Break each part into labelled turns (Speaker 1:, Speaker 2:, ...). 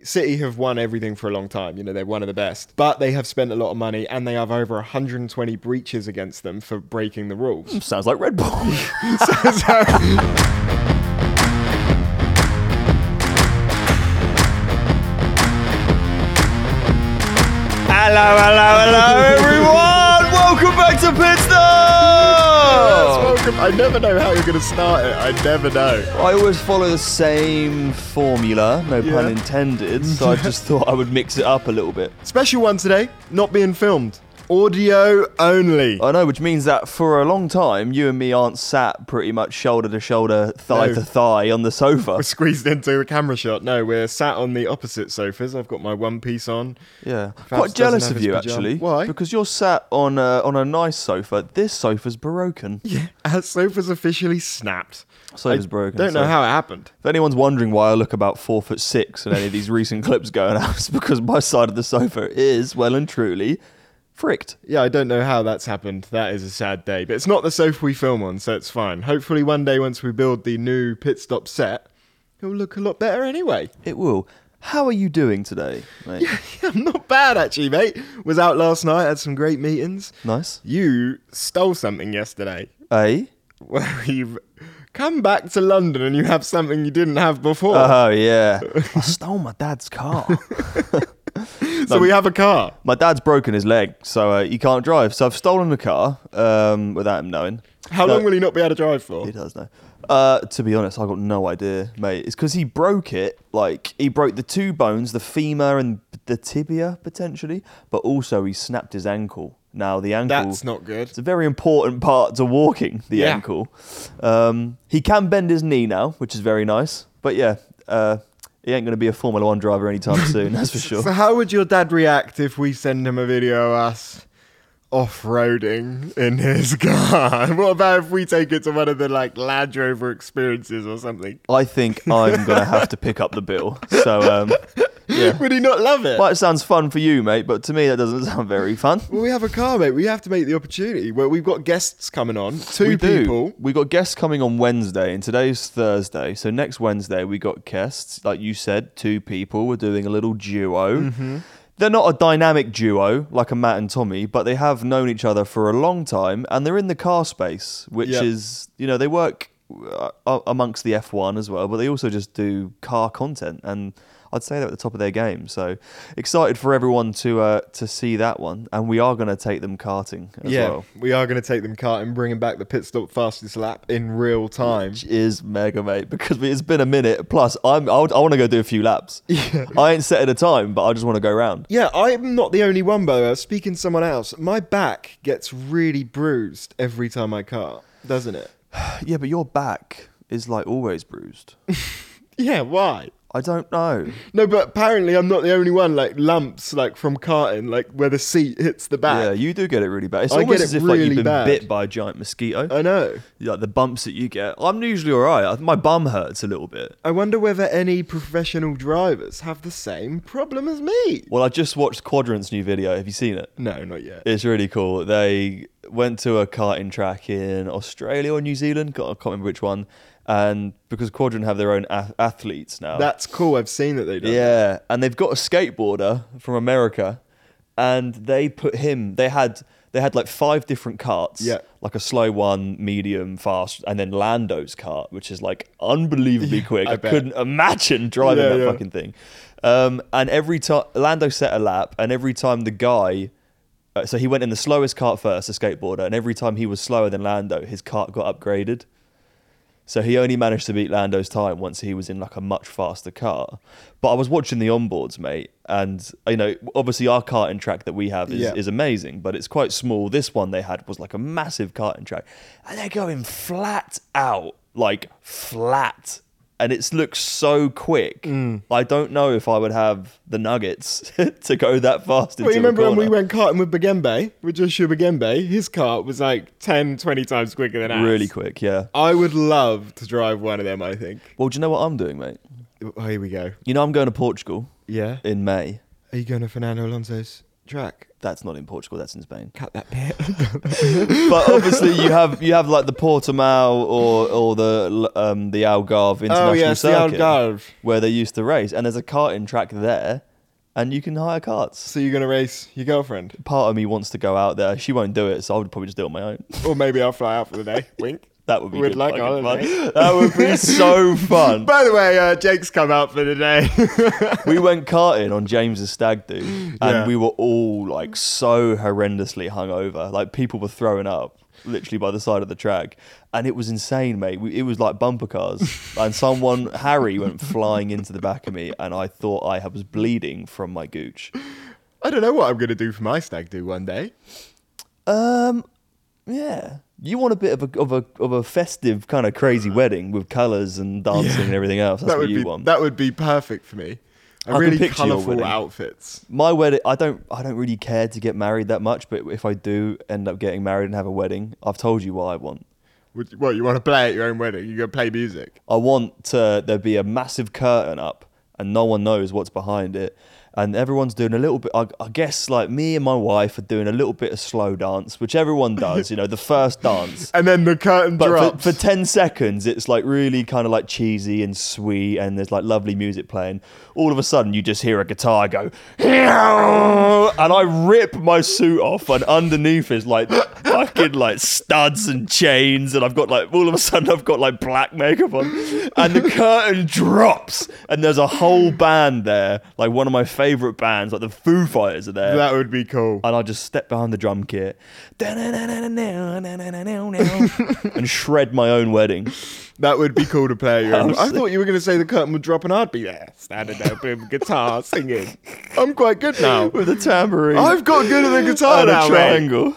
Speaker 1: City have won everything for a long time. You know, they're one of the best. But they have spent a lot of money and they have over 120 breaches against them for breaking the rules.
Speaker 2: Sounds like Red Bull. Hello, everyone! Welcome back to Pit Stop!
Speaker 1: Welcome. I never know how you're going to start it. I never know.
Speaker 2: I always follow the same formula, no pun intended, so I just thought I would mix it up a little bit.
Speaker 1: Special one today, not being filmed. Audio only.
Speaker 2: I know, which means that for a long time, you and me aren't sat pretty much shoulder to shoulder, thigh to thigh on the sofa.
Speaker 1: We're squeezed into a camera shot. No, we're sat on the opposite sofas. I've got my one piece on.
Speaker 2: Yeah.
Speaker 1: Fabs
Speaker 2: Quite jealous
Speaker 1: doesn't
Speaker 2: of
Speaker 1: have
Speaker 2: you,
Speaker 1: his pyjama.
Speaker 2: actually.
Speaker 1: Why?
Speaker 2: Because you're sat on a nice sofa. This sofa's broken.
Speaker 1: Yeah, our sofa's officially snapped.
Speaker 2: Sofa's broken.
Speaker 1: Don't know how it happened.
Speaker 2: If anyone's wondering why I look about 4'6" in any of these recent clips going out, it's because my side of the sofa is well and truly fricked.
Speaker 1: Yeah, I don't know how that's happened. That is a sad day. But it's not the sofa we film on, so it's fine. Hopefully one day once we build the new Pit Stop set, it'll look a lot better anyway.
Speaker 2: It will. How are you doing today, mate?
Speaker 1: Yeah, I'm not bad actually, mate. Was out last night, had some great meetings.
Speaker 2: Nice.
Speaker 1: You stole something yesterday.
Speaker 2: Eh?
Speaker 1: Well, you've come back to London and you have something you didn't have before.
Speaker 2: Oh, yeah. I stole my dad's car.
Speaker 1: So we have a car.
Speaker 2: My dad's broken his leg, so he can't drive. So I've stolen the car without him knowing.
Speaker 1: How long will he not be able to drive for?
Speaker 2: He does know. To be honest, I got no idea, mate. It's because he broke it. Like, he broke the two bones, the femur and the tibia, potentially. But also, he snapped his ankle. Now, the ankle...
Speaker 1: That's not good.
Speaker 2: It's a very important part to walking, the ankle. He can bend his knee now, which is very nice. But yeah, he ain't going to be a Formula 1 driver anytime soon, that's for sure.
Speaker 1: So how would your dad react if we send him a video of us off-roading in his car? What about if we take it to one of the Land Rover experiences or something?
Speaker 2: I think I'm going to have to pick up the bill. So, yeah.
Speaker 1: Would he not love it?
Speaker 2: Might sounds fun for you, mate, but to me that doesn't sound very fun.
Speaker 1: Well, we have a car, mate. We have to make the opportunity. Well, we've got guests coming on.
Speaker 2: We
Speaker 1: people.
Speaker 2: do. We got guests coming on Wednesday, and today's Thursday. So next Wednesday we got guests. Like you said, 2 people. We're doing a little duo. Mm-hmm. They're not a dynamic duo like a Matt and Tommy, but they have known each other for a long time, and they're in the car space, which is, they work amongst the F1 as well, but they also just do car content, and I'd say they're at the top of their game. So excited for everyone to see that one, and we are going to take them karting as well.
Speaker 1: We are going to take them karting, bringing back the Pit Stop fastest lap in real time.
Speaker 2: Which is mega, mate, because it's been a minute. Plus, I want to go do a few laps. Yeah. I ain't set at a time, but I just want to go round.
Speaker 1: Yeah, I'm not the only one, by the way. I was speaking to someone else. My back gets really bruised every time I kart, doesn't it?
Speaker 2: Yeah, but your back is like always bruised.
Speaker 1: Yeah, why?
Speaker 2: I don't know.
Speaker 1: No, but apparently I'm not the only one. Lumps, from karting, where the seat hits the back.
Speaker 2: Yeah, you do get it really bad. It's
Speaker 1: I
Speaker 2: almost
Speaker 1: get
Speaker 2: as
Speaker 1: it
Speaker 2: if
Speaker 1: really
Speaker 2: you've been
Speaker 1: bad.
Speaker 2: bit by a giant mosquito.
Speaker 1: I know.
Speaker 2: Like the bumps that you get. I'm usually all right. My bum hurts a little bit.
Speaker 1: I wonder whether any professional drivers have the same problem as me.
Speaker 2: Well, I just watched Quadrant's new video. Have you seen it?
Speaker 1: No, not yet.
Speaker 2: It's really cool. They went to a karting track in Australia or New Zealand. I can't remember which one. And because Quadrant have their own athletes now.
Speaker 1: That's cool. I've seen that they do.
Speaker 2: Yeah. And they've got a skateboarder from America. And they put him... They had 5 different karts.
Speaker 1: Yeah.
Speaker 2: Like a slow one, medium, fast, and then Lando's kart, which is unbelievably quick. I couldn't imagine driving that fucking thing. And every time... Lando set a lap, and every time the guy... so he went in the slowest kart first, the skateboarder, and every time he was slower than Lando, his kart got upgraded. So he only managed to beat Lando's time once he was in a much faster car. But I was watching the onboards, mate, and obviously our karting track that we have is amazing, but it's quite small. This one they had was a massive karting track, and they're going flat out, flat. And it looks so quick. I don't know if I would have the nuggets to go that fast into
Speaker 1: Well, you remember
Speaker 2: a
Speaker 1: when
Speaker 2: corner.
Speaker 1: we went karting with Bagembe, with Joshua Bagembe? His kart was 10, 20 times quicker than ours.
Speaker 2: Really quick, yeah.
Speaker 1: I would love to drive one of them, I think.
Speaker 2: Well, do you know what I'm doing, mate?
Speaker 1: Oh, here we go.
Speaker 2: I'm going to Portugal
Speaker 1: Yeah?
Speaker 2: in May.
Speaker 1: Are you going to Fernando Alonso's track?
Speaker 2: That's not in Portugal. That's in Spain.
Speaker 1: Cut that bit.
Speaker 2: But obviously, you have like the Portimao or the Algarve International Circuit,
Speaker 1: the Algarve,
Speaker 2: where they used to race, and there's a karting track there, and you can hire karts.
Speaker 1: So you're gonna race your girlfriend?
Speaker 2: Part of me wants to go out there. She won't do it, so I would probably just do it on my own.
Speaker 1: Or maybe I'll fly out for the day. Wink.
Speaker 2: That would be
Speaker 1: We'd
Speaker 2: good.
Speaker 1: like
Speaker 2: Fun.
Speaker 1: holiday.
Speaker 2: That would be so fun.
Speaker 1: By the way, Jake's come out for the day.
Speaker 2: We went karting on James's stag do, and
Speaker 1: Yeah.
Speaker 2: we were all like so horrendously hungover. Like people were throwing up literally by the side of the track, and it was insane, mate. It was like bumper cars, and Harry went flying into the back of me, and I thought I was bleeding from my gooch.
Speaker 1: I don't know what I'm gonna do for my stag do one day.
Speaker 2: Yeah. You want a bit of a festive kind of crazy wedding with colours and dancing and everything else. That's what you want.
Speaker 1: That would be perfect for me.
Speaker 2: I can
Speaker 1: Really
Speaker 2: picture your
Speaker 1: colourful
Speaker 2: wedding.
Speaker 1: outfits.
Speaker 2: My wedding, I don't really care to get married that much, but if I do end up getting married and have a wedding, I've told you what I want.
Speaker 1: What, you want to play at your own wedding? You're going to play music?
Speaker 2: I want there be a massive curtain up and no one knows what's behind it. And everyone's doing a little bit, I guess like me and my wife are doing a little bit of slow dance, which everyone does, the first dance.
Speaker 1: And then the curtain drops.
Speaker 2: For 10 seconds, it's like really kind of like cheesy and sweet and there's like lovely music playing. All of a sudden, you just hear a guitar go, and I rip my suit off and underneath is like fucking like studs and chains. And I've got like, all of a sudden I've got like black makeup on and the curtain drops and there's a whole band there, like one of my favourite bands, like the Foo Fighters are there.
Speaker 1: That would be cool.
Speaker 2: And I just step behind the drum kit and shred my own wedding.
Speaker 1: That would be cool to play at your own.
Speaker 2: How
Speaker 1: I thought you were going to say the curtain would drop and I'd be there, standing there with a guitar, singing. I'm quite good now.
Speaker 2: With a tambourine.
Speaker 1: I've got good at the guitar
Speaker 2: and
Speaker 1: now,
Speaker 2: a triangle.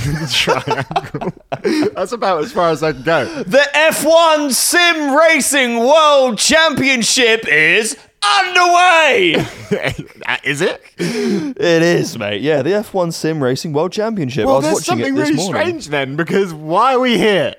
Speaker 1: Triangle. That's about as far as I can go.
Speaker 2: The F1 Sim Racing World Championship is underway!
Speaker 1: Is it?
Speaker 2: It is, mate. Yeah, the F1 Sim Racing World Championship.
Speaker 1: Well,
Speaker 2: I was
Speaker 1: there's
Speaker 2: watching
Speaker 1: something
Speaker 2: it this
Speaker 1: really
Speaker 2: morning.
Speaker 1: strange then, because why are we here?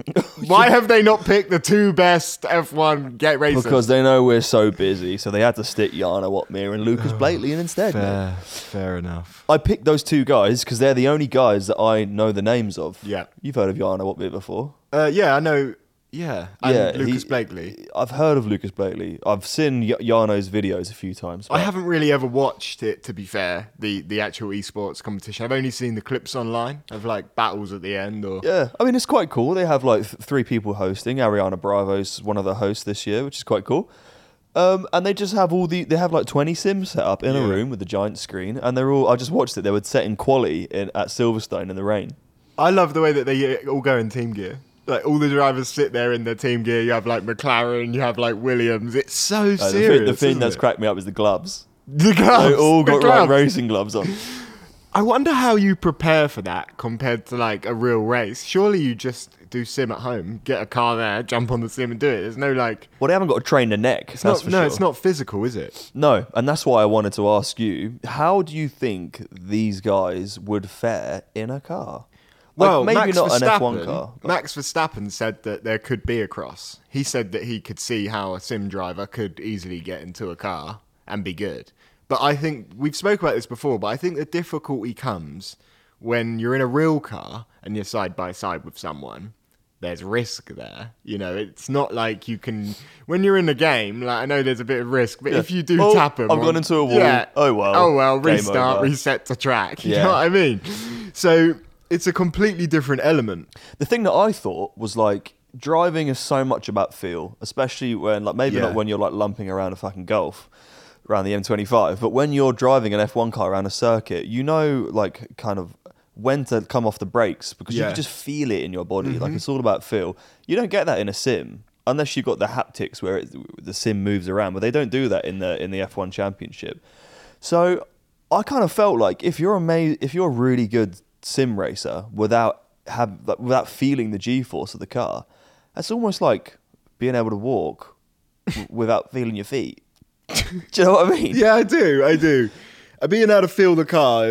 Speaker 1: Why have they not picked the two best F1 racers?
Speaker 2: Because they know we're so busy, so they had to stick Jana Watmir and Lucas Blakely in instead. Mate.
Speaker 1: Fair enough.
Speaker 2: I picked those two guys because they're the only guys that I know the names of.
Speaker 1: Yeah.
Speaker 2: You've heard of Jana Watmir before?
Speaker 1: Yeah, I know. Yeah, and
Speaker 2: Yeah,
Speaker 1: Lucas Blakely.
Speaker 2: I've heard of Lucas Blakely. I've seen Jarno's videos a few times.
Speaker 1: I haven't really ever watched it, to be fair, the actual esports competition. I've only seen the clips online of like battles at the end. Or
Speaker 2: Yeah, I mean, it's quite cool. They have like 3 people hosting. Ariana Bravo's one of the hosts this year, which is quite cool. And they just have they have like 20 sims set up in a room with a giant screen. And I just watched it. They were set in quali at Silverstone in the rain.
Speaker 1: I love the way that they all go in team gear. Like all the drivers sit there in their team gear. You have like McLaren, you have like Williams. It's so serious.
Speaker 2: The thing
Speaker 1: isn't
Speaker 2: that's
Speaker 1: it?
Speaker 2: cracked me up is the gloves.
Speaker 1: The gloves.
Speaker 2: They all
Speaker 1: the
Speaker 2: got
Speaker 1: gloves.
Speaker 2: racing gloves on.
Speaker 1: I wonder how you prepare for that compared to like a real race. Surely you just do sim at home, get a car there, jump on the sim and do it. There's no like.
Speaker 2: Well, they haven't got to train the neck.
Speaker 1: It's
Speaker 2: That's
Speaker 1: not.
Speaker 2: for
Speaker 1: No,
Speaker 2: sure.
Speaker 1: it's not physical, is it?
Speaker 2: No, and that's why I wanted to ask you: how do you think these guys would fare in a car? Like,
Speaker 1: Well,
Speaker 2: maybe
Speaker 1: Max
Speaker 2: not an
Speaker 1: Verstappen,
Speaker 2: F1 car.
Speaker 1: Max Verstappen said that there could be a cross. He said that he could see how a sim driver could easily get into a car and be good. But I think we've spoke about this before. But I think the difficulty comes when you're in a real car and you're side by side with someone. There's risk there. It's not like you can. When you're in a game, like I know there's a bit of risk, but if you do tap them,
Speaker 2: I've gone into a wall. Oh well. Game
Speaker 1: restart,
Speaker 2: over.
Speaker 1: reset to track. You know what I mean? So it's a completely different element.
Speaker 2: The thing that I thought was like driving is so much about feel, especially when like maybe not when you're like lumping around a fucking Golf around the M25, but when you're driving an F1 car around a circuit, like kind of when to come off the brakes because you can just feel it in your body.
Speaker 1: Mm-hmm.
Speaker 2: Like it's all about feel. You don't get that in a sim unless you've got the haptics where the sim moves around, but they don't do that in the F1 Championship. So I kind of felt like if you're a really good sim racer without feeling the G-force of the car, that's almost like being able to walk without feeling your feet. Do you know what I mean?
Speaker 1: Yeah, I do. Being able to feel the car.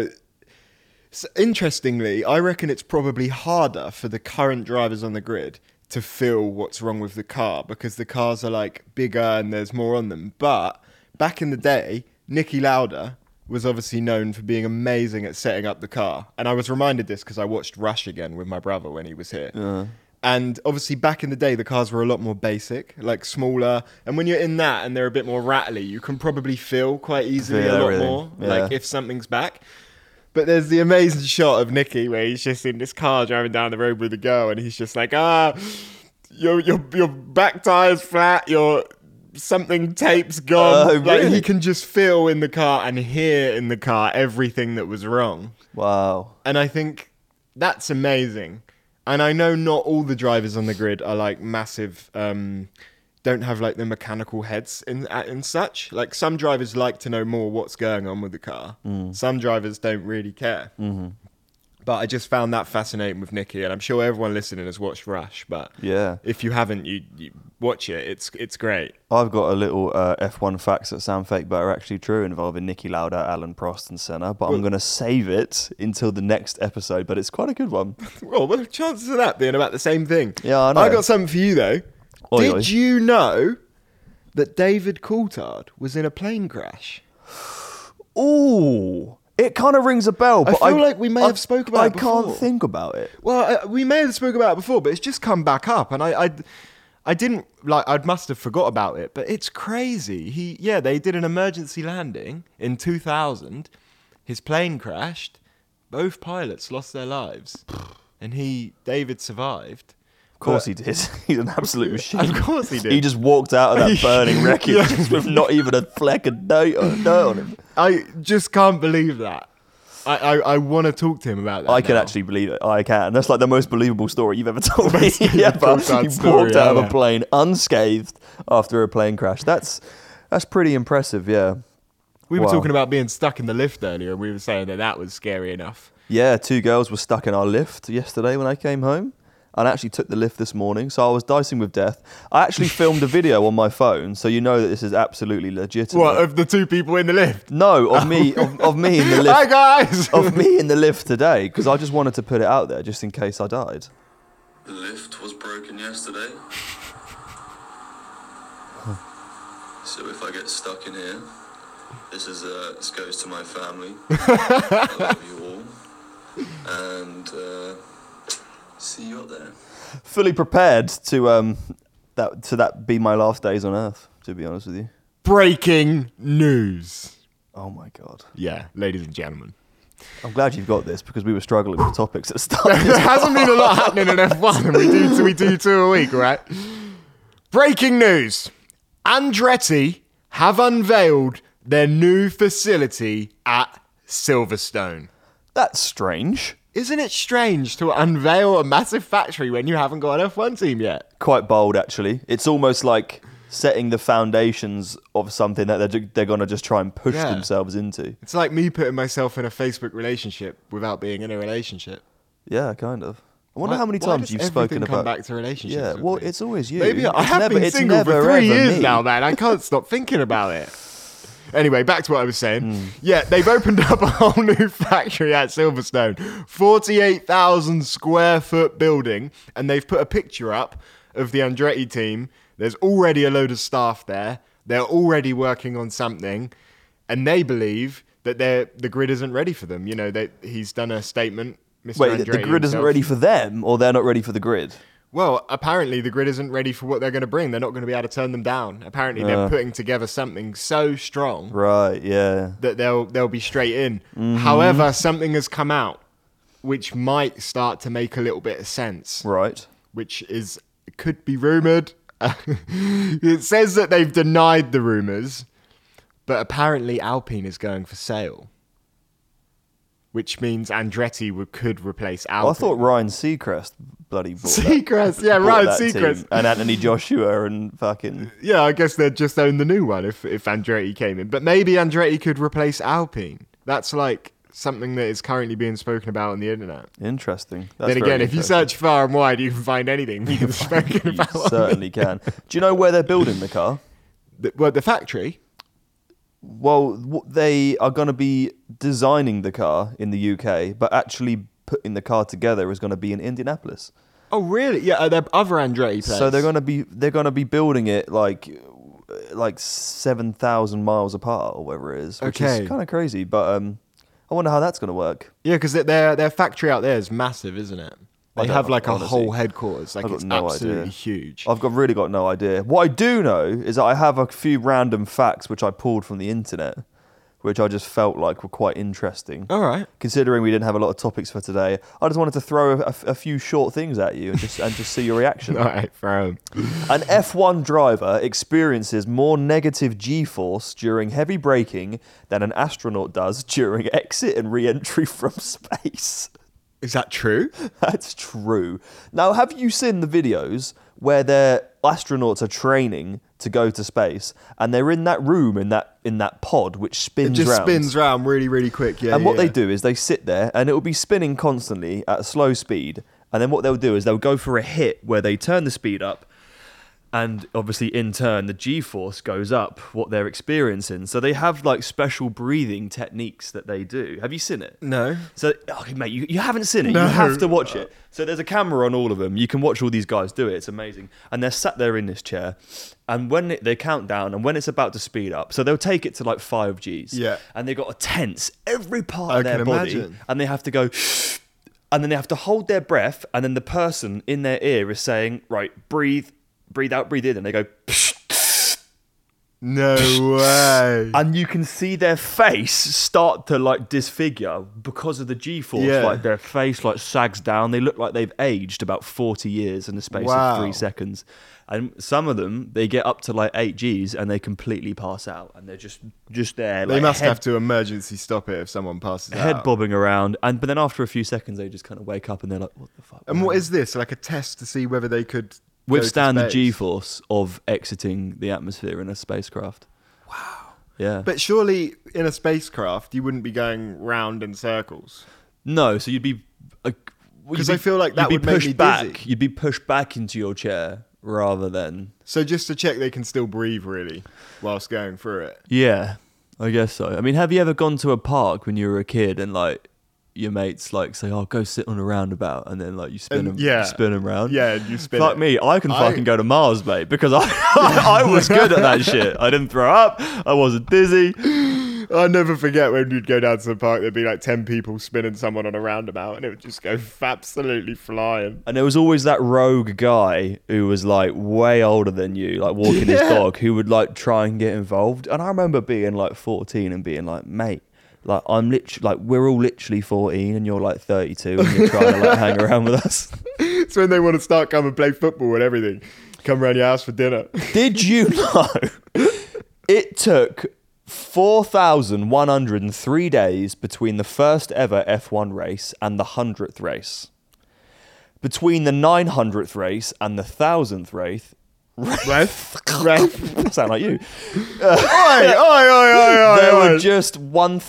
Speaker 1: Interestingly, I reckon it's probably harder for the current drivers on the grid to feel what's wrong with the car because the cars are like bigger and there's more on them. But back in the day, Niki Lauda was obviously known for being amazing at setting up the car. And I was reminded this because I watched Rush again with my brother when he was here. And obviously back in the day, the cars were a lot more basic, like smaller. And when you're in that and they're a bit more rattly, you can probably feel quite easily a lot more, like if something's back. But there's the amazing shot of Nicky where he's just in this car driving down the road with a girl, and he's just like, your back tire's flat, your something tape's gone. Like he can just feel in the car and hear in the car everything that was wrong.
Speaker 2: Wow.
Speaker 1: And I think that's amazing. And I know not all the drivers on the grid are like massive, don't have like the mechanical heads in such. Like some drivers like to know more what's going on with the car. Some drivers don't really care. But I just found that fascinating with Nicky, and I'm sure everyone listening has watched Rush. But if you haven't, you watch it. It's great.
Speaker 2: I've got a little F1 facts that sound fake but are actually true involving Niki Lauda, Alan Prost and Senna, but I'm going to save it until the next episode, but it's quite a good one.
Speaker 1: Well, what are the chances of that being about the same thing?
Speaker 2: Yeah, I know.
Speaker 1: I got something for you, though.
Speaker 2: Did
Speaker 1: you know that David Coulthard was in a plane crash?
Speaker 2: Ooh, it kind of rings a bell, but
Speaker 1: I feel like we may have spoke about it before.
Speaker 2: I can't think about it.
Speaker 1: Well, we may have spoke about it before, but it's just come back up, and I didn't I must have forgot about it, but it's crazy. They did an emergency landing in 2000. His plane crashed. Both pilots lost their lives, and David survived.
Speaker 2: Of course he did. He's an absolute machine.
Speaker 1: Of course he did.
Speaker 2: He just walked out of that burning wreckage with not even a fleck of dirt on him.
Speaker 1: I just can't believe that. I want to talk to him about that.
Speaker 2: I can actually believe it. I can. That's like the most believable story you've ever told me. He walked out of a plane unscathed after a plane crash. That's pretty impressive, yeah.
Speaker 1: We were talking about being stuck in the lift earlier, and we were saying that was scary enough.
Speaker 2: Yeah, 2 girls were stuck in our lift yesterday when I came home. And I actually took the lift this morning, so I was dicing with death. I actually filmed a video on my phone, so you know that this is absolutely legitimate.
Speaker 1: What, of the 2 people in the lift?
Speaker 2: No, of me in the lift.
Speaker 1: Hi guys!
Speaker 2: Of me in the lift today, because I just wanted to put it out there, just in case I died.
Speaker 3: The lift was broken yesterday. So if I get stuck in here, this goes to my family. I love you all. And see you up there.
Speaker 2: Fully prepared to that be my last days on Earth, to be honest with you.
Speaker 1: Breaking news.
Speaker 2: Oh my God.
Speaker 1: Yeah, ladies and gentlemen.
Speaker 2: I'm glad you've got this, because we were struggling with topics at the start.
Speaker 1: There hasn't been a lot happening in F1, and we do 2 a week, right? Breaking news. Andretti have unveiled their new facility at Silverstone.
Speaker 2: That's strange.
Speaker 1: Isn't it strange to unveil a massive factory when you haven't got an F1 team yet?
Speaker 2: Quite bold, actually. It's almost like setting the foundations of something that they're going to just try and push themselves into.
Speaker 1: It's like me putting myself in a Facebook relationship without being in a relationship.
Speaker 2: Yeah, kind of. I wonder how many times you've spoken about...
Speaker 1: come back to relationships.
Speaker 2: Yeah, well, it's always you.
Speaker 1: Maybe I have been single for 3 years now, man. I can't stop thinking about it. Anyway, back to what I was saying. Yeah, they've opened up a whole new factory at Silverstone. 48,000 square foot building. And they've put a picture up of the Andretti team. There's already a load of staff there. They're already working on something. And they believe that the grid isn't ready for them. You know, he's done a statement, Mr.
Speaker 2: Wait,
Speaker 1: Andretti
Speaker 2: the grid isn't ready for them, or they're not ready for the grid?
Speaker 1: Well, apparently the grid isn't ready for what they're going to bring. They're not going to be able to turn them down. Apparently they're putting together something so strong,
Speaker 2: right? Yeah,
Speaker 1: that they'll be straight in. However, something has come out which might start to make a little bit of sense.
Speaker 2: Right.
Speaker 1: Which could be rumored. It says that they've denied the rumors, but apparently Alpine is going for sale. Which means Andretti could replace Alpine.
Speaker 2: Well, I thought Ryan Seacrest bloody bought
Speaker 1: Seacrest, yeah, Ryan Seacrest.
Speaker 2: And Anthony Joshua and fucking...
Speaker 1: Yeah, I guess they'd just own the new one if Andretti came in. But maybe Andretti could replace Alpine. That's like something that is currently being spoken about on the internet.
Speaker 2: Interesting.
Speaker 1: Then again, if you search far and wide, you can find anything being spoken about.
Speaker 2: You certainly can. Do you know where they're building the car?
Speaker 1: The factory?
Speaker 2: Well, they are going to be designing the car in the UK, but actually putting the car together is going to be in Indianapolis.
Speaker 1: Oh, really? Yeah, they're other Andretti players.
Speaker 2: So they're going to be building it like like 7,000 miles apart or whatever it is, which
Speaker 1: Okay.
Speaker 2: is kind of crazy. But I wonder how that's going to work.
Speaker 1: Yeah, because their factory out there is massive, isn't it? They have like a
Speaker 2: honestly,
Speaker 1: whole headquarters. Like
Speaker 2: I've got
Speaker 1: it's
Speaker 2: no
Speaker 1: absolutely
Speaker 2: idea.
Speaker 1: huge.
Speaker 2: I've really got no idea. What I do know is that I have a few random facts which I pulled from the internet, which I just felt like were quite interesting.
Speaker 1: All right.
Speaker 2: Considering we didn't have a lot of topics for today, I just wanted to throw a few short things at you and just see your reaction.
Speaker 1: All right, throw 'em.
Speaker 2: An F1 driver experiences more negative G-force during heavy braking than an astronaut does during exit and re-entry from space.
Speaker 1: Is that true?
Speaker 2: That's true. Now, have you seen the videos where their astronauts are training to go to space and they're in that room in that pod which spins
Speaker 1: It just
Speaker 2: round?
Speaker 1: spins round really, really quick. Yeah.
Speaker 2: And what
Speaker 1: yeah.
Speaker 2: they do is they sit there and it will be spinning constantly at a slow speed. And then what they'll do is they'll go for a hit where they turn the speed up. And obviously, in turn, the G-force goes up, what they're experiencing. So they have like special breathing techniques that they do. Have you seen it?
Speaker 1: No.
Speaker 2: So, okay, mate, you haven't seen it.
Speaker 1: No.
Speaker 2: You have to watch it. So there's a camera on all of them. You can watch all these guys do it. It's amazing. And they're sat there in this chair. And when they count down and when it's about to speed up, so they'll take it to like 5 Gs.
Speaker 1: Yeah.
Speaker 2: And they've got to tense every part
Speaker 1: I
Speaker 2: of their
Speaker 1: can
Speaker 2: body.
Speaker 1: imagine.
Speaker 2: And they have to go... And then they have to hold their breath. And then the person in their ear is saying, right, breathe out, breathe in. And they go...
Speaker 1: No way.
Speaker 2: And you can see their face start to like disfigure because of the G-force.
Speaker 1: Yeah.
Speaker 2: Like their face like sags down. They look like they've aged about 40 years in the space
Speaker 1: Wow.
Speaker 2: of 3 seconds. And some of them, they get up to like 8 Gs and they completely pass out. And they're just there.
Speaker 1: They
Speaker 2: like,
Speaker 1: must have to emergency stop it if someone passes
Speaker 2: head
Speaker 1: out.
Speaker 2: bobbing around. But then after a few seconds, they just kind of wake up and they're like, what the fuck?
Speaker 1: And what is this? Like a test to see whether they could go
Speaker 2: Withstand
Speaker 1: to
Speaker 2: the
Speaker 1: space?
Speaker 2: G-force of exiting the atmosphere in a spacecraft. Wow. Yeah.
Speaker 1: But surely in a spacecraft, you wouldn't be going round in circles.
Speaker 2: No, so you'd be...
Speaker 1: Because I feel like that
Speaker 2: you'd
Speaker 1: would
Speaker 2: be
Speaker 1: make
Speaker 2: pushed
Speaker 1: me
Speaker 2: back.
Speaker 1: dizzy.
Speaker 2: You'd be pushed back into your chair rather than...
Speaker 1: So just to check they can still breathe, really, whilst going through it.
Speaker 2: Yeah, I guess so. I mean, have you ever gone to a park when you were a kid and like your mates like say, "Oh, go sit on a roundabout," and then like you spin
Speaker 1: And,
Speaker 2: them,
Speaker 1: yeah.
Speaker 2: you spin them round?
Speaker 1: Yeah, and you spin
Speaker 2: Fuck
Speaker 1: it.
Speaker 2: me, I can fucking go to Mars, mate, because I was good at that shit. I didn't throw up. I wasn't dizzy.
Speaker 1: I'll never forget when you'd go down to the park, there'd be like 10 people spinning someone on a roundabout and it would just go absolutely flying.
Speaker 2: And there was always that rogue guy who was like way older than you, like walking his
Speaker 1: Yeah.
Speaker 2: dog, who would like try and get involved. And I remember being like 14 and being like, mate, like I'm literally like we're all literally 14 and you're like 32 and you're trying to like hang around with us.
Speaker 1: It's when they want to start come and play football and everything. Come around your house for dinner.
Speaker 2: Did you know it took 4,103 days between the first ever F1 race and the 100th race? Between the 900th race and the 1,000th race,
Speaker 1: Ref?
Speaker 2: sound like you.
Speaker 1: Oi.
Speaker 2: There were just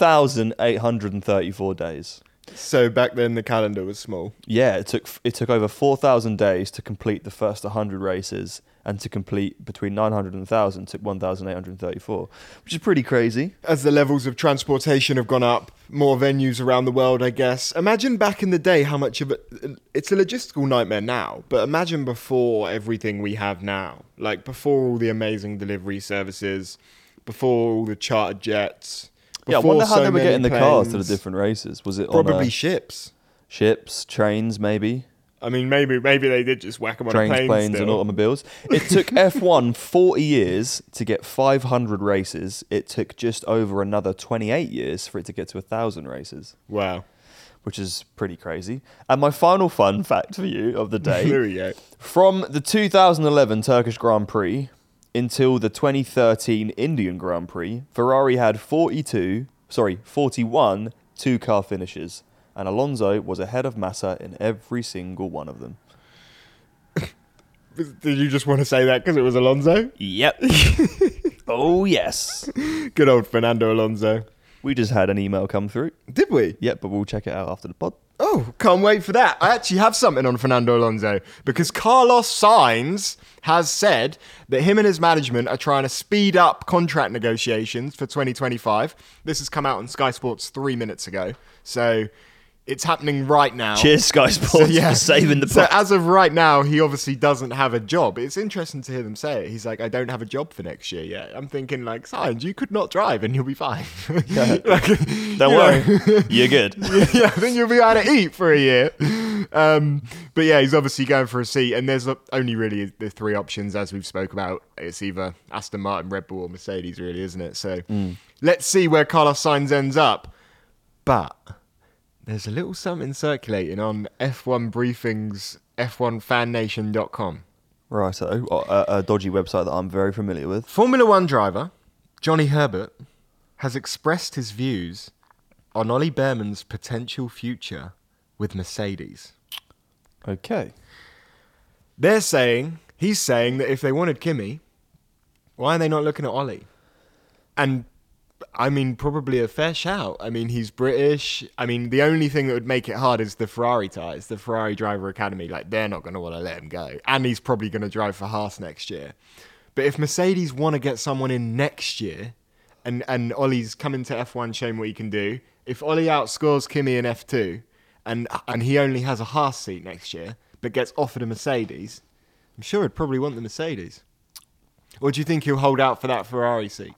Speaker 2: 1,834 days.
Speaker 1: So back then the calendar was small.
Speaker 2: Yeah, it took over 4,000 days to complete the first 100 races, and to complete between 900 and 1,000 took 1,834, which is pretty crazy.
Speaker 1: As the levels of transportation have gone up, more venues around the world, I guess. Imagine back in the day how much of it... It's a logistical nightmare now, but imagine before everything we have now. Like before all the amazing delivery services, before all the chartered jets...
Speaker 2: Yeah, I
Speaker 1: before
Speaker 2: wonder how
Speaker 1: so
Speaker 2: they were
Speaker 1: many
Speaker 2: getting the cars to the
Speaker 1: planes.
Speaker 2: different races. Was it
Speaker 1: Probably
Speaker 2: on
Speaker 1: ships.
Speaker 2: ships, trains, maybe?
Speaker 1: I mean, maybe they did just whack them on a
Speaker 2: Trains,
Speaker 1: plane
Speaker 2: planes,
Speaker 1: still.
Speaker 2: and automobiles. It took F1 40 years to get 500 races. It took just over another 28 years for it to get to 1,000 races,
Speaker 1: Wow.
Speaker 2: which is pretty crazy. And my final fun fact for you of the day:
Speaker 1: There we go.
Speaker 2: from the 2011 Turkish Grand Prix until the 2013 Indian Grand Prix, Ferrari had 41 two-car finishes, and Alonso was ahead of Massa in every single one of them.
Speaker 1: Did you just want to say that because it was Alonso?
Speaker 2: Yep. Oh, yes.
Speaker 1: Good old Fernando Alonso.
Speaker 2: We just had an email come through.
Speaker 1: Did we?
Speaker 2: Yep, but we'll check it out after the pod.
Speaker 1: Oh, can't wait for that. I actually have something on Fernando Alonso because Carlos Sainz has said that him and his management are trying to speed up contract negotiations for 2025. This has come out on Sky Sports 3 minutes ago. So It's happening right now.
Speaker 2: Cheers, Sky Sports, for saving the pot.
Speaker 1: So as of right now, he obviously doesn't have a job. It's interesting to hear them say it. He's like, I don't have a job for next year yet. I'm thinking, like, Sainz, you could not drive and you'll be fine.
Speaker 2: Don't worry. You're good.
Speaker 1: I think you'll be able to eat for a year. But yeah, he's obviously going for a seat. And there's only really the three options, as we've spoke about. It's either Aston Martin, Red Bull, or Mercedes, really, isn't it? So let's see where Carlos Sainz ends up. But there's a little something circulating on F1 Briefing's F1FanNation.com.
Speaker 2: Righto, a dodgy website that I'm very familiar with.
Speaker 1: Formula One driver Johnny Herbert has expressed his views on Ollie Behrman's potential future with Mercedes.
Speaker 2: Okay.
Speaker 1: He's saying that if they wanted Kimi, why are they not looking at Ollie? And I mean, probably a fair shout. I mean, he's British. I mean, the only thing that would make it hard is the Ferrari ties, the Ferrari Driver Academy. Like, they're not going to want to let him go. And he's probably going to drive for Haas next year. But if Mercedes want to get someone in next year, and Ollie's coming to F1 showing what he can do, if Ollie outscores Kimi in F2, and he only has a Haas seat next year, but gets offered a Mercedes, I'm sure he'd probably want the Mercedes. Or do you think he'll hold out for that Ferrari seat?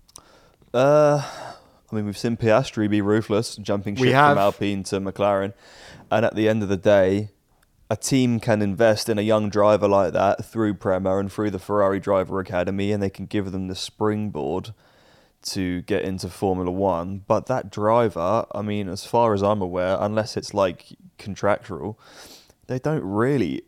Speaker 2: I mean, we've seen Piastri be ruthless, jumping ship from Alpine to McLaren. And at the end of the day, a team can invest in a young driver like that through Prema and through the Ferrari Driver Academy, and they can give them the springboard to get into Formula One. But that driver, I mean, as far as I'm aware, unless it's like contractual, they don't really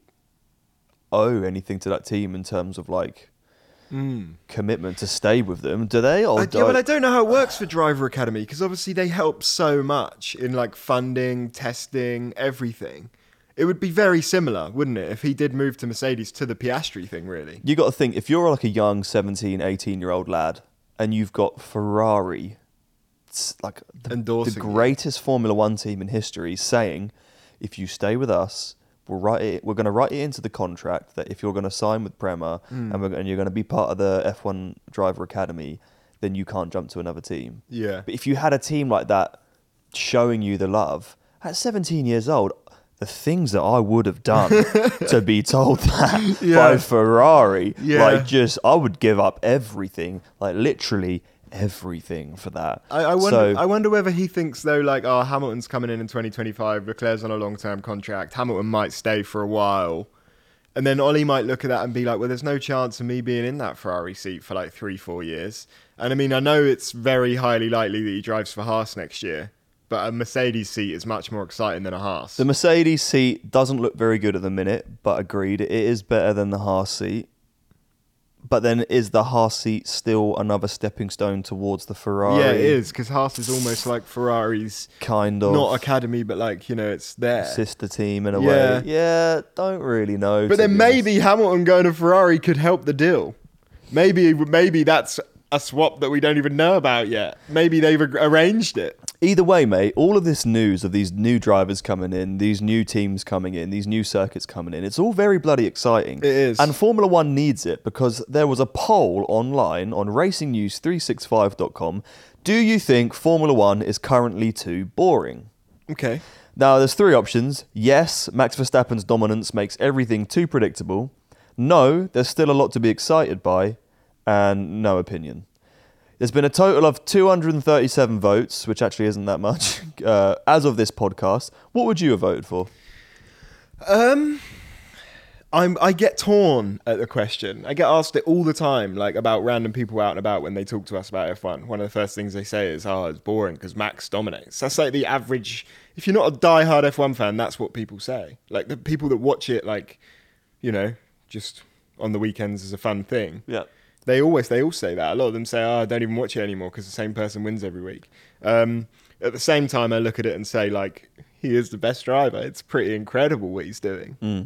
Speaker 2: owe anything to that team in terms of like commitment to stay with them, do they?
Speaker 1: But I don't know how it works for Driver Academy, because obviously they help so much in like funding, testing, everything. It would be very similar, wouldn't it, if he did move to Mercedes, to the Piastri thing, really?
Speaker 2: You got to think, if you're like a young 17, 18-year-old lad and you've got Ferrari, like the greatest Formula One team in history, saying, if you stay with us, we're going to write it into the contract that if you're going to sign with Prema and you're going to be part of the F1 Driver Academy, then you can't jump to another team.
Speaker 1: Yeah.
Speaker 2: But if you had a team like that showing you the love, at 17 years old, the things that I would have done to be told that by Ferrari, I would give up everything, like literally everything for that.
Speaker 1: I wonder whether he thinks though, like, Hamilton's coming in 2025, Leclerc's on a long-term contract, Hamilton might stay for a while, and then Ollie might look at that and be like, well, there's no chance of me being in that Ferrari seat for like 3-4 years. And I mean, I know it's very highly likely that he drives for Haas next year, but a Mercedes seat is much more exciting than a Haas.
Speaker 2: The Mercedes seat doesn't look very good at the minute, but agreed, it is better than the Haas seat. But then is the Haas seat still another stepping stone towards the Ferrari?
Speaker 1: Yeah, it is, because Haas is almost like Ferrari's
Speaker 2: kind of
Speaker 1: not academy, but like, you know, it's their
Speaker 2: sister team in a way. Yeah, don't really know.
Speaker 1: But then maybe Hamilton going to Ferrari could help the deal. Maybe that's a swap that we don't even know about yet. Maybe they've arranged it.
Speaker 2: Either way, mate, all of this news of these new drivers coming in, these new teams coming in, these new circuits coming in, it's all very bloody exciting.
Speaker 1: It is.
Speaker 2: And Formula One needs it, because there was a poll online on racingnews365.com. Do you think Formula One is currently too boring?
Speaker 1: Okay.
Speaker 2: Now, there's three options. Yes, Max Verstappen's dominance makes everything too predictable. No, there's still a lot to be excited by. And no opinion. There's been a total of 237 votes, which actually isn't that much, as of this podcast. What would you have voted for?
Speaker 1: I get torn at the question. I get asked it all the time, like about random people out and about when they talk to us about F1. One of the first things they say is, it's boring because Max dominates. That's like the average. If you're not a diehard F1 fan, that's what people say. Like the people that watch it, like, you know, just on the weekends as a fun thing.
Speaker 2: Yeah.
Speaker 1: They all say that. A lot of them say, I don't even watch it anymore because the same person wins every week. At the same time, I look at it and say, like, he is the best driver. It's pretty incredible what he's doing.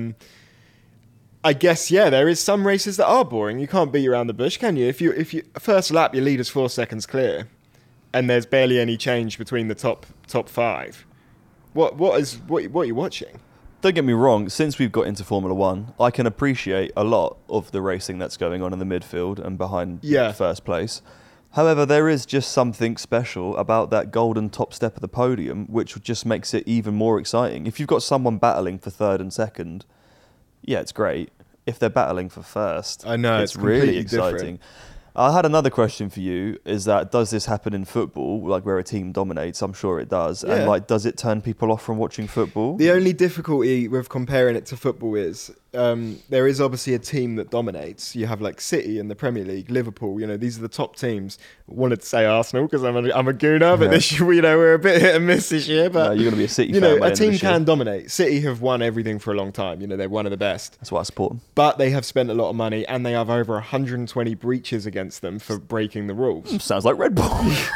Speaker 1: I guess, there is some races that are boring. You can't beat around the bush, can you? If you first lap, your leader's 4 seconds clear, and there's barely any change between the top 5. What are you watching?
Speaker 2: Don't get me wrong, since we've got into Formula One, I can appreciate a lot of the racing that's going on in the midfield and behind first place. However, there is just something special about that golden top step of the podium, which just makes it even more exciting. If you've got someone battling for third and second, yeah, it's great. If they're battling for first,
Speaker 1: I know,
Speaker 2: it's really exciting.
Speaker 1: Different.
Speaker 2: I had another question for you, is that does this happen in football, like where a team dominates? I'm sure it does. Yeah. And like, does it turn people off from watching football?
Speaker 1: The only difficulty with comparing it to football is there is obviously a team that dominates. You have like City in the Premier League, Liverpool, these are the top teams. I wanted to say Arsenal because I'm a gooner, but this year, we're a bit hit and miss this year. But
Speaker 2: no, you're going to be a City fan.
Speaker 1: A team can dominate. City have won everything for a long time. They're one of the best.
Speaker 2: That's why I support them.
Speaker 1: But they have spent a lot of money and they have over 120 breaches against them for breaking the rules.
Speaker 2: Sounds like Red Bull.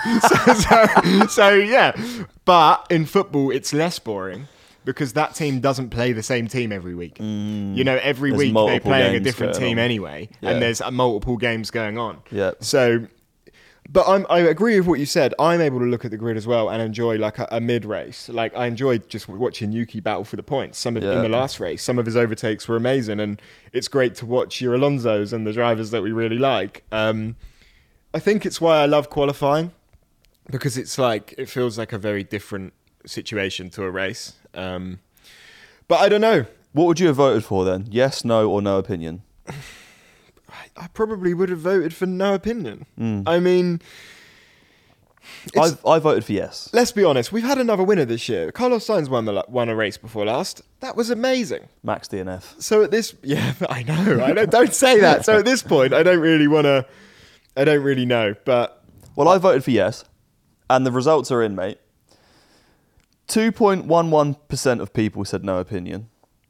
Speaker 1: so yeah. But in football, it's less boring. Because that team doesn't play the same team every week. Every week they're playing a different team anyway. Yeah. And there's multiple games going on.
Speaker 2: Yeah.
Speaker 1: So, but I agree with what you said. I'm able to look at the grid as well and enjoy like a mid-race. Like I enjoyed just watching Yuki battle for the points. In the last race, some of his overtakes were amazing. And it's great to watch your Alonsos and the drivers that we really like. I think it's why I love qualifying. Because it's like, it feels like a very different situation to a race. But I don't know.
Speaker 2: What would you have voted for then? Yes, no, or no opinion?
Speaker 1: I probably would have voted for no opinion. I mean...
Speaker 2: I voted for yes.
Speaker 1: Let's be honest. We've had another winner this year. Carlos Sainz won a race before last. That was amazing.
Speaker 2: Max DNF.
Speaker 1: So at this... Yeah, I know. Don't say that. So at this point, I don't really know. But...
Speaker 2: Well, I voted for yes. And the results are in, mate. 2.11% of people said no opinion.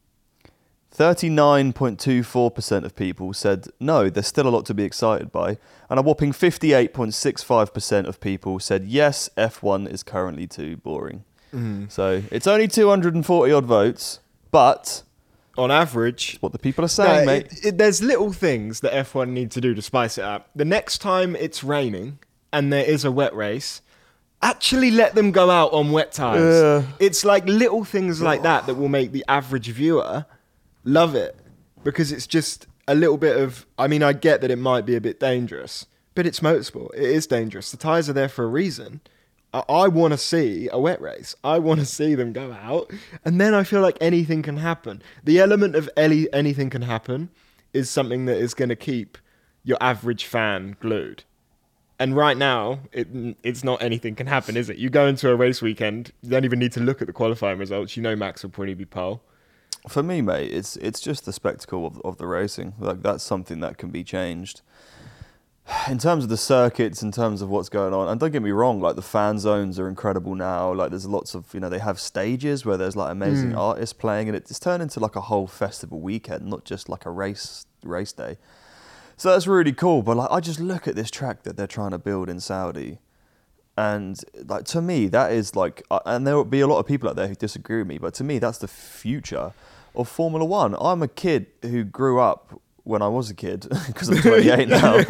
Speaker 2: 39.24% of people said no, there's still a lot to be excited by. And a whopping 58.65% of people said yes, F1 is currently too boring. So it's only 240 odd votes, but...
Speaker 1: On average...
Speaker 2: What the people are saying, mate.
Speaker 1: There's little things that F1 need to do to spice it up. The next time it's raining and there is a wet race... Actually let them go out on wet tyres. It's like little things like that will make the average viewer love it. Because it's just a little bit of... I mean, I get that it might be a bit dangerous. But it's motorsport. It is dangerous. The tyres are there for a reason. I want to see a wet race. I want to see them go out. And then I feel like anything can happen. The element of anything can happen is something that is going to keep your average fan glued. And right now, it's not anything can happen, is it? You go into a race weekend, you don't even need to look at the qualifying results. Max will probably be pole.
Speaker 2: For me, mate, it's just the spectacle of the racing. Like that's something that can be changed. In terms of the circuits, in terms of what's going on, and don't get me wrong, like the fan zones are incredible now. Like there's lots of, they have stages where there's like amazing artists playing, and it's turned into like a whole festival weekend, not just like a race day. So that's really cool, but like I just look at this track that they're trying to build in Saudi, and like to me that is like, and there will be a lot of people out there who disagree with me, but to me that's the future of Formula One. I'm a kid who grew up when I was a kid, because I'm 28 now,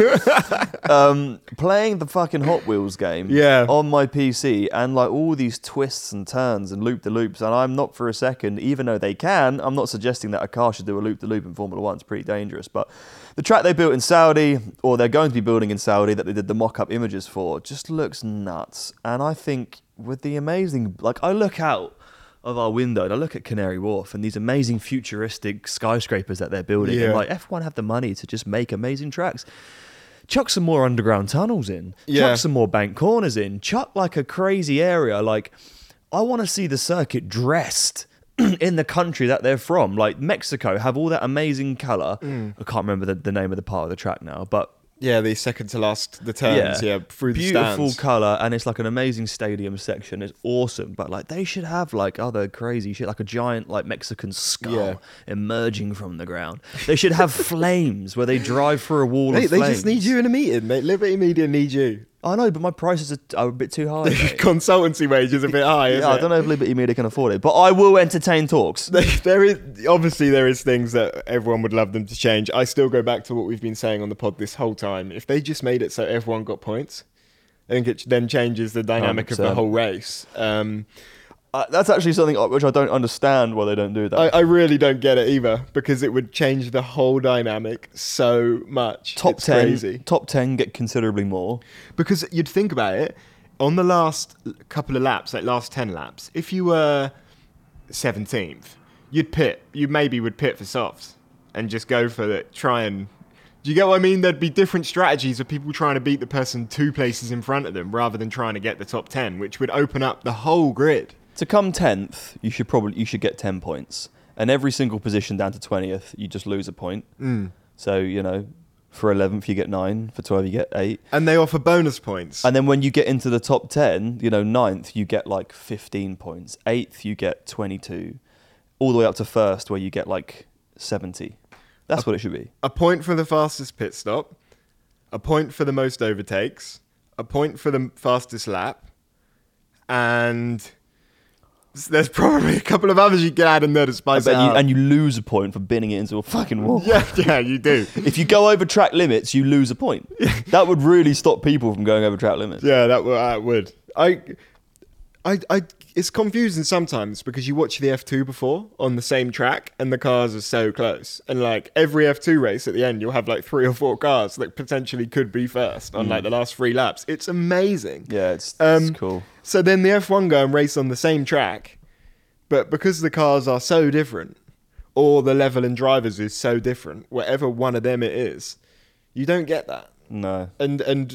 Speaker 2: playing the fucking Hot Wheels game on my PC, and like all these twists and turns and loop-de-loops, and I'm not for a second, even though they can, I'm not suggesting that a car should do a loop-de-loop in Formula One. It's pretty dangerous, but the track they built in Saudi, or they're going to be building in Saudi, that they did the mock-up images for, just looks nuts. And I think with the amazing, like I look out of our window and I look at Canary Wharf and these amazing futuristic skyscrapers that they're building, and like F1 have the money to just make amazing tracks. Chuck some more underground tunnels in, chuck some more bank corners in, chuck like a crazy area. Like I want to see the circuit dressed in the country that they're from. Like Mexico have all that amazing colour. I can't remember the name of the part of the track now, but
Speaker 1: the second to last, the turns, through the stands.
Speaker 2: Beautiful colour, and it's like an amazing stadium section. It's awesome, but like they should have like other crazy shit, like a giant like Mexican skull emerging from the ground. They should have flames where they drive through a wall of flames.
Speaker 1: They just need you in a meeting, mate. Liberty Media need you.
Speaker 2: I know, but my prices are a bit too high.
Speaker 1: Consultancy wage is a bit high, isn't it?
Speaker 2: I don't know if Liberty Media can afford it, but I will entertain talks.
Speaker 1: There is things that everyone would love them to change. I still go back to what we've been saying on the pod this whole time. If they just made it so everyone got points, I think it then changes the dynamic 100%. Of the whole race.
Speaker 2: That's actually something which I don't understand why they don't do that.
Speaker 1: I really don't get it either, because it would change the whole dynamic so much. It's crazy.
Speaker 2: Top 10 get considerably more.
Speaker 1: Because you'd think about it, on the last couple of laps, like last 10 laps, if you were 17th, you'd pit. You maybe would pit for softs and just go for it, try and... Do you get what I mean? There'd be different strategies of people trying to beat the person 2 places in front of them rather than trying to get the top 10, which would open up the whole grid.
Speaker 2: To come 10th, you should get 10 points. And every single position down to 20th, you just lose a point. So, you know, for 11th, you get 9. For 12th, you get 8.
Speaker 1: And they offer bonus points.
Speaker 2: And then when you get into the top 10, you know, 9th, you get like 15 points. 8th, you get 22. All the way up to 1st, where you get like 70. That's what it should be.
Speaker 1: A point for the fastest pit stop, a point for the most overtakes, a point for the fastest lap, and there's probably a couple of others you can add in there to spice it up.
Speaker 2: And you lose a point for binning it into a fucking wall.
Speaker 1: Yeah, you do.
Speaker 2: If you go over track limits, you lose a point. That would really stop people from going over track limits.
Speaker 1: Yeah, that would. It's confusing sometimes because you watch the F2 before on the same track and the cars are so close. And like every F2 race at the end, you'll have like 3 or 4 cars that potentially could be first on like the last 3 laps. It's amazing.
Speaker 2: Yeah, it's cool.
Speaker 1: So then the F1 go and race on the same track, but because the cars are so different, or the level in drivers is so different, whatever one of them it is, you don't get that.
Speaker 2: No.
Speaker 1: And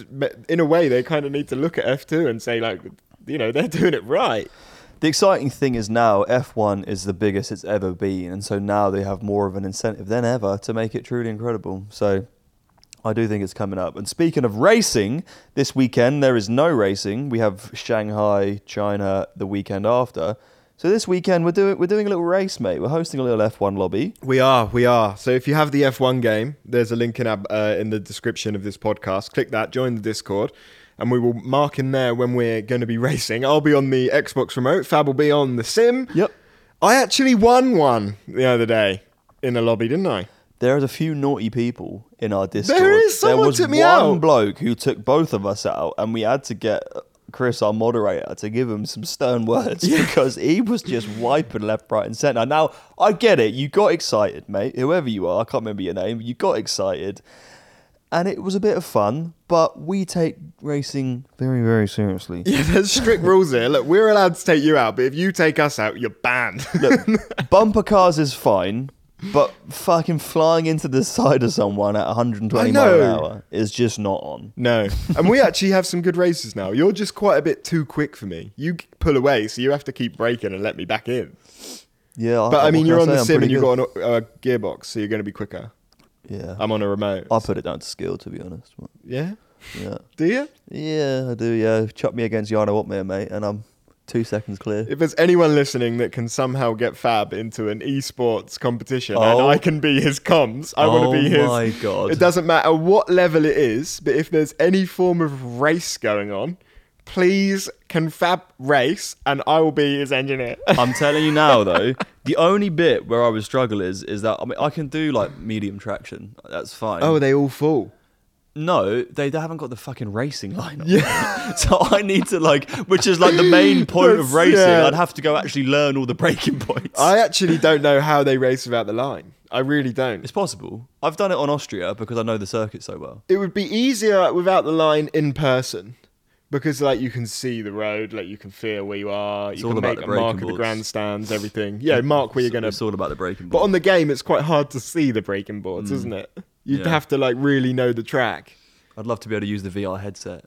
Speaker 1: in a way, they kind of need to look at F2 and say like, you know, they're doing it right.
Speaker 2: The exciting thing is now F1 is the biggest it's ever been, and so now they have more of an incentive than ever to make it truly incredible. So I do think it's coming up. And speaking of racing, this weekend there is no racing. We have Shanghai, China the weekend after. So this weekend we're doing a little race, mate. We're hosting a little F1 lobby.
Speaker 1: We are. So if you have the F1 game, there's a link in the description of this podcast. Click that, join the Discord. And we will mark in there when we're going to be racing. I'll be on the Xbox remote. Fab will be on the sim.
Speaker 2: Yep.
Speaker 1: I actually won one the other day in a lobby, didn't I?
Speaker 2: There's a few naughty people in our Discord.
Speaker 1: There is. Someone took me out.
Speaker 2: There was one bloke who took both of us out, and we had to get Chris, our moderator, to give him some stern words because he was just wiping left, right, and centre. Now, I get it. You got excited, mate. Whoever you are, I can't remember your name. You got excited. And it was a bit of fun, but we take racing very, very seriously.
Speaker 1: Yeah, there's strict rules here. Look, we're allowed to take you out, but if you take us out, you're banned.
Speaker 2: Look, bumper cars is fine, but fucking flying into the side of someone at 120 miles an hour is just not on.
Speaker 1: No. And we actually have some good races now. You're just quite a bit too quick for me. You pull away, so you have to keep braking and let me back in.
Speaker 2: Yeah,
Speaker 1: but I mean, you're on the sim and you've got a gearbox, so you're going to be quicker.
Speaker 2: Yeah.
Speaker 1: I'm on a remote.
Speaker 2: I put it down to skill, to be honest.
Speaker 1: Yeah?
Speaker 2: Yeah.
Speaker 1: Do you?
Speaker 2: Yeah, I do, yeah. Chuck me against Jarno Opmeer, mate, and I'm 2 seconds clear.
Speaker 1: If there's anyone listening that can somehow get Fab into an esports competition and I can be his comms, I want to be his. Oh my God. It doesn't matter what level it is, but if there's any form of race going on, please can Fab race and I will be his engineer.
Speaker 2: I'm telling you now though, the only bit where I would struggle is that, I mean, I can do like medium traction. That's fine.
Speaker 1: Oh, are they all full?
Speaker 2: No, they haven't got the fucking racing line on. Yeah. So I need to which is like the main point of racing. Yeah. I'd have to go actually learn all the braking points.
Speaker 1: I actually don't know how they race without the line. I really don't.
Speaker 2: It's possible. I've done it on Austria because I know the circuit so well.
Speaker 1: It would be easier without the line in person. Because you can see the road, you can feel where you are, you can make a mark of the grandstands, everything. Yeah, mark where you're going to...
Speaker 2: It's all about the braking boards.
Speaker 1: But on the game, it's quite hard to see the braking boards, isn't it? You'd have to really know the track.
Speaker 2: I'd love to be able to use the VR headset.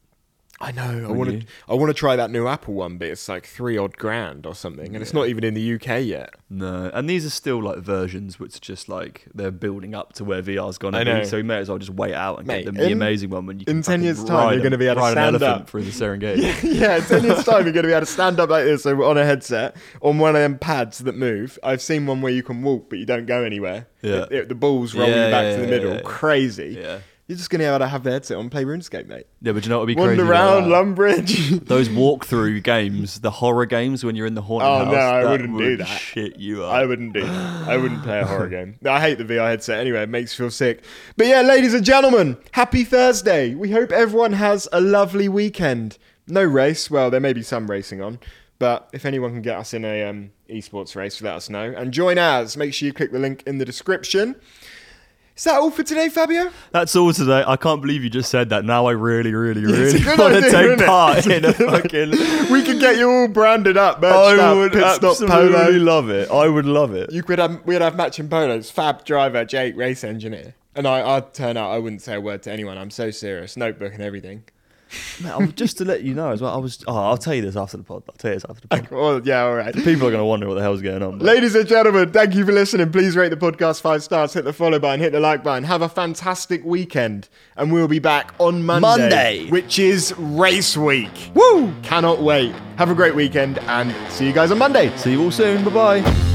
Speaker 1: I know. I want to try that new Apple one, but it's like $3,000 or something, and it's not even in the UK yet.
Speaker 2: No, and these are still versions which just they're building up to where VR's gonna be. So we may as well just wait out and get the amazing one when you can
Speaker 1: in 10 years' time you're going to be able to stand up
Speaker 2: through the Serengeti.
Speaker 1: Yeah, in 10 years' time you're going to be able to stand up like this on a headset on one of them pads that move. I've seen one where you can walk but you don't go anywhere. Yeah, the ball's rolling back to the middle. Crazy. Yeah. You're just going to be able to have the headset on, play RuneScape, mate.
Speaker 2: Yeah, but you know what would be crazy?
Speaker 1: Wander around Lumbridge.
Speaker 2: Those walkthrough games, the horror games when you're in the haunted house.
Speaker 1: Oh, no, I wouldn't do that.
Speaker 2: Shit you up.
Speaker 1: I wouldn't do that. I wouldn't play a horror game. No, I hate the VR headset anyway. It makes you feel sick. But yeah, ladies and gentlemen, happy Thursday. We hope everyone has a lovely weekend. No race. Well, there may be some racing on. But if anyone can get us in a esports race, let us know. And join ours. Make sure you click the link in the description. Is that all for today, Fabio?
Speaker 2: That's all today. I can't believe you just said that. Now I really want to take part in a fucking...
Speaker 1: We could get you all branded up. I would
Speaker 2: absolutely love it. I would love it.
Speaker 1: We'd have matching polos. Fab driver, Jake race engineer. And I'd turn out, I wouldn't say a word to anyone. I'm so serious. Notebook and everything.
Speaker 2: Man, just to let you know as well, I'll tell you this after the pod.
Speaker 1: Well, yeah, all right.
Speaker 2: People are going to wonder what the hell's going on.
Speaker 1: Ladies and gentlemen, thank you for listening. Please rate the podcast 5 stars, hit the follow button, hit the like button. Have a fantastic weekend. And we'll be back on Monday. Which is race week. Woo! Cannot wait. Have a great weekend and see you guys on Monday.
Speaker 2: See you all soon. Bye-bye.